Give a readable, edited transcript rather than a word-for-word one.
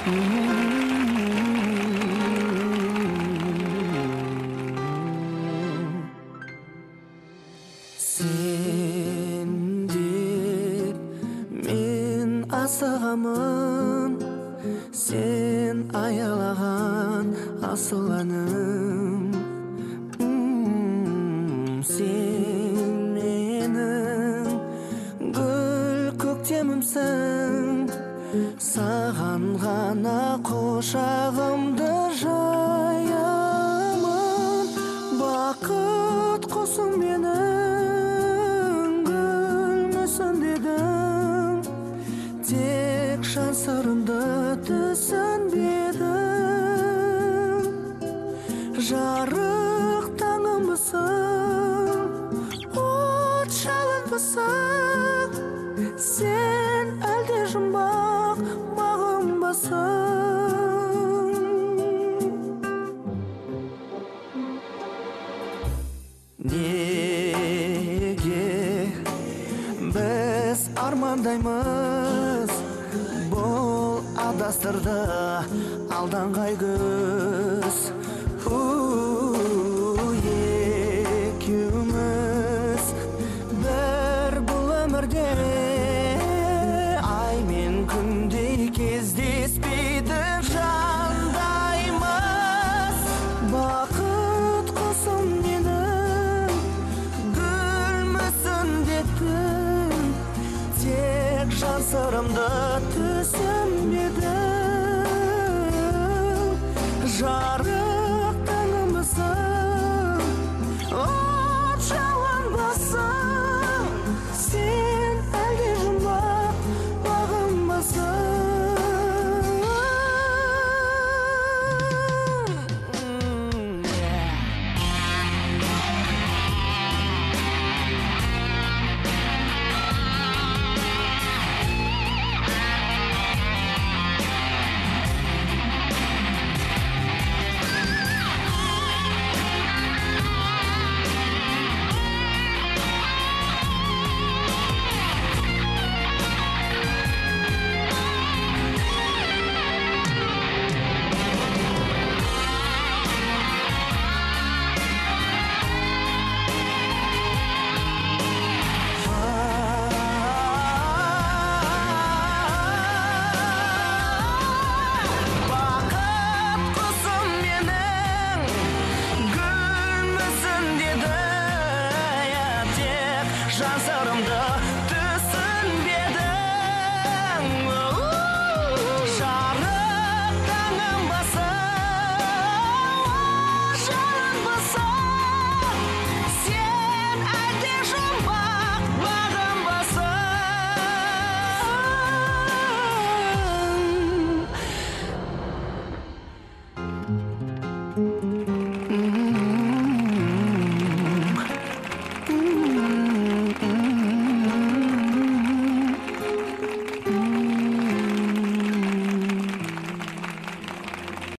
Sen деп мен асығамын, сен аялаған асыл әнім. Сен менің гүл көктемімсің, саған ғана құшағымды жаямын. Бақыт құсым менің, гүлмісің дедің, тек жан сырымды түсінбедің. Жарық таңымбысың, от жалынбысың, сен әлде жұмбақ бағынбысың. Неге біз армандаймыз бұл адастырды алданғай күз? Екеуміз бір бұл өмірде ай мен күндей кездеспейді жандаймыз. Бақыт құсым менің, гүлмісің дедің, тек жан сырымды түсінбедің. Жарық